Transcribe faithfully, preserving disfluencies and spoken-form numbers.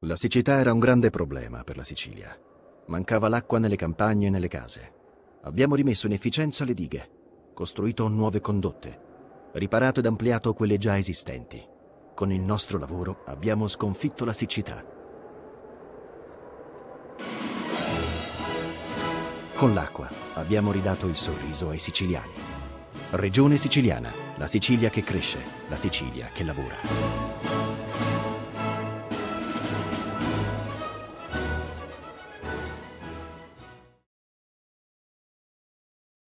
La siccità era un grande problema per la Sicilia. Mancava l'acqua nelle campagne e nelle case. Abbiamo rimesso in efficienza le dighe, costruito nuove condotte, riparato ed ampliato quelle già esistenti. Con il nostro lavoro abbiamo sconfitto la siccità. Con l'acqua abbiamo ridato il sorriso ai siciliani. Regione siciliana, la Sicilia che cresce, la Sicilia che lavora.